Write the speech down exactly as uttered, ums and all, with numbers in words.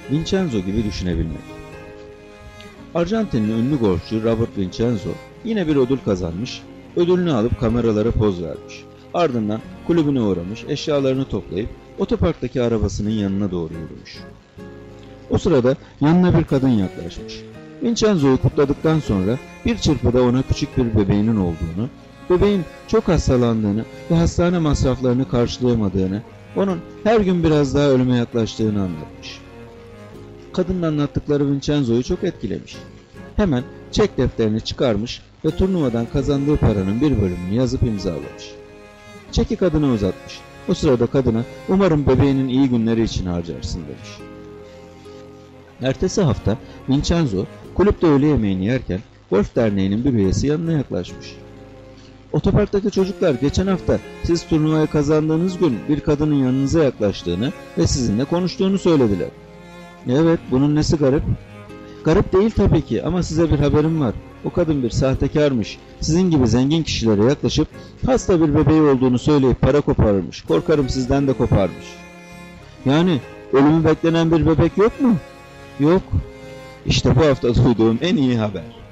Vincenzo gibi düşünebilmek. Arjantinli ünlü golfçü Robert Vincenzo yine bir ödül kazanmış, ödülünü alıp kameralara poz vermiş. Ardından kulübüne uğramış, eşyalarını toplayıp otoparktaki arabasının yanına doğru yürümüş. O sırada yanına bir kadın yaklaşmış. Vincenzo'yu kutladıktan sonra bir çırpıda ona küçük bir bebeğinin olduğunu, bebeğin çok hastalandığını ve hastane masraflarını karşılayamadığını, onun her gün biraz daha ölüme yaklaştığını anlatmış. Kadının anlattıkları Vincenzo'yu çok etkilemiş. Hemen çek defterini çıkarmış ve turnuvadan kazandığı paranın bir bölümünü yazıp imzalamış. Çeki kadına uzatmış. O sırada kadına umarım bebeğinin iyi günleri için harcarsın demiş. Ertesi hafta Vincenzo kulüpte öğle yemeğini yerken golf derneğinin bir üyesi yanına yaklaşmış. Otoparktaki çocuklar geçen hafta siz turnuvayı kazandığınız gün bir kadının yanınıza yaklaştığını ve sizinle konuştuğunu söylediler. Evet, bunun nesi garip? Garip değil tabii ki ama size bir haberim var. O kadın bir sahtekarmış. Sizin gibi zengin kişilere yaklaşıp hasta bir bebeği olduğunu söyleyip para koparırmış. Korkarım sizden de koparmış. Yani ölümü beklenen bir bebek yok mu? Yok. İşte bu hafta duyduğum en iyi haber.